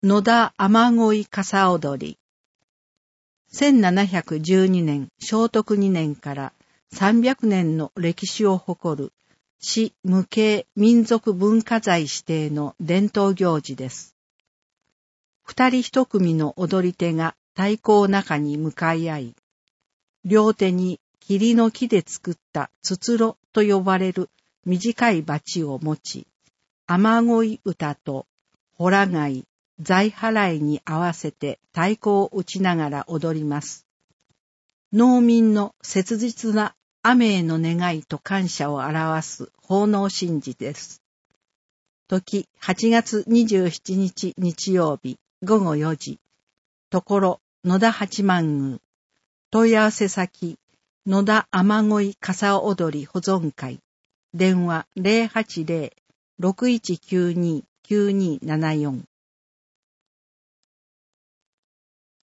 野田雨乞傘踊り。1712年正徳2年から300年の歴史を誇る市無形民族文化財指定の伝統行事です。二人一組の踊り手が太鼓中に向かい合い、両手に桐の木で作ったつつろと呼ばれる短いバチを持ち、雨乞い歌とほら貝、財払いに合わせて太鼓を打ちながら踊ります。農民の切実な雨への願いと感謝を表す奉納神事です。時8月27日日曜日午後4時、ところ野田八幡宮、問い合わせ先野田雨乞傘踊り保存会、電話 080-6192-9274